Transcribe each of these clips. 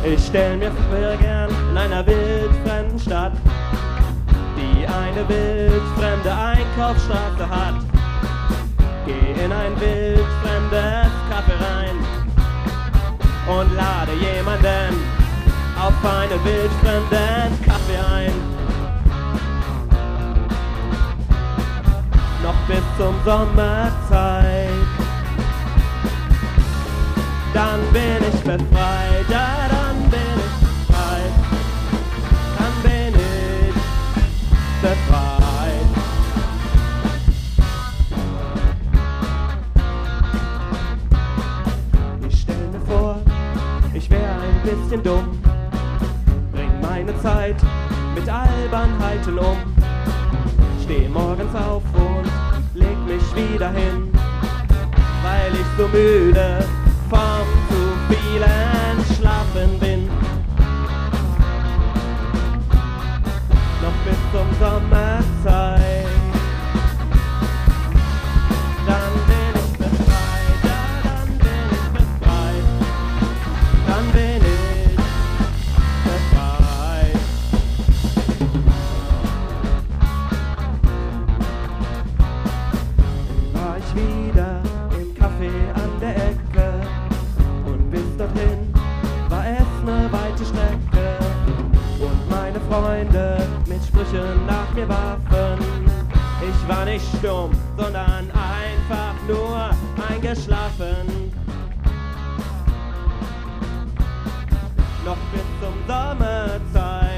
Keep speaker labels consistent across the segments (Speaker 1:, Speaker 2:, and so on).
Speaker 1: Ich stell mir früher gern in einer wildfremden Stadt, die eine wildfremde Einkaufsstraße hat. Geh in ein wildfremdes Café rein und lade jemanden auf einen wildfremden Kaffee ein. Noch bis zum Sommerzeit, dann bin ich befreit, ja, dann bin ich befreit, dann bin ich befreit. Ich stell mir vor, ich wär ein bisschen dumm, bring meine Zeit mit Albernheiten um. Steh morgens auf und leg mich wieder hin, weil ich so müde vom zu vielen Schlafen bin. Noch bis zum Sommerzeit, dann bin ich befreit, ja, dann bin ich befreit, dann bin ich befreit. War ich wieder im Café an der Ecke, und bis dorthin war es ne weite Strecke, und meine Freunde mit Sprüchen nach mir warfen. Ich war nicht stumm, sondern einfach nur eingeschlafen. Noch bis zum Sommerzeit,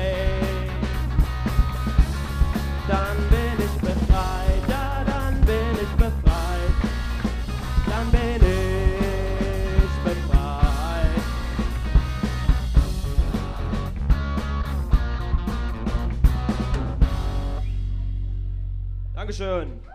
Speaker 1: dann bin ich befreit, ja, dann bin ich befreit, dann bin ich befreit. Dankeschön.